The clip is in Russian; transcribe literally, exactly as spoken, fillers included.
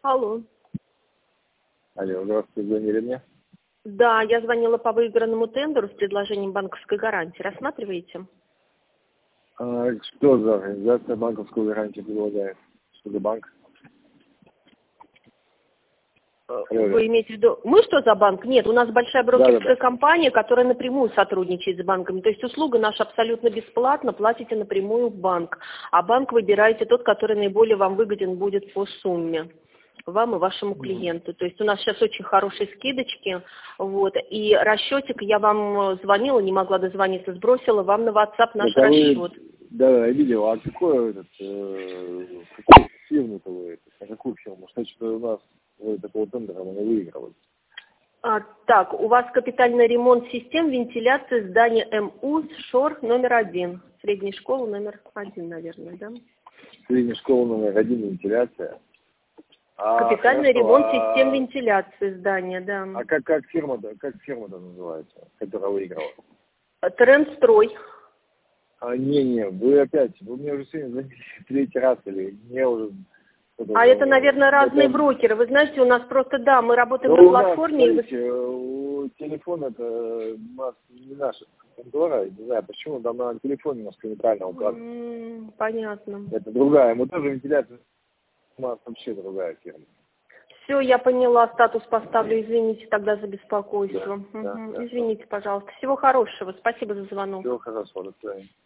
Алло. Алло, здравствуйте, звонили мне? Да, я звонила по выигранному тендеру с предложением банковской гарантии. Рассматриваете? А, что за организация банковскую гарантию предлагает? Что за банк? Алло. Вы имеете в виду... Мы что за банк? Нет, у нас большая брокерская Да, да, да. компания, которая напрямую сотрудничает с банками. То есть услуга наша абсолютно бесплатна, платите напрямую в банк. А банк выбираете тот, который наиболее вам выгоден будет по сумме. Вам и вашему клиенту. То есть у нас сейчас очень хорошие скидочки. Вот, и расчетик, я вам звонила, не могла дозвониться, сбросила вам на WhatsApp наш Это вы- расчет. Да, я видел. А какой этот, э, какую фирму-то вы? А какую фирму? Что что у нас вы такого тендера мы не выигрывали? А, так, у вас капитальный ремонт систем вентиляции здания МУ ШОР номер один. Средней школы номер один, наверное, да? Средняя школа номер один, вентиляция. А, Капитальный хорошо, ремонт а- систем вентиляции здания, да. А как, как фирма-то, как фирма-то называется, которая выиграла? Трендстрой. А, не-не, вы опять, вы мне уже сегодня звонили третий раз, или мне уже... А это, наверное, разные это- брокеры. Вы знаете, у нас просто, да, мы работаем Ну, на у нас, платформе. И вы... смотрите, у- телефон это у нас не наша контора, не знаю почему, там на телефоне немножко неправильно указано. М, Понятно. Это другая, мы тоже вентиляция, у нас вообще другая фирма. Все, я поняла, статус поставлю. Извините тогда за беспокойство. Да, да, Мгм. да. Извините, пожалуйста. Всего хорошего. Спасибо за звонок. Всего хорошего, до свидания.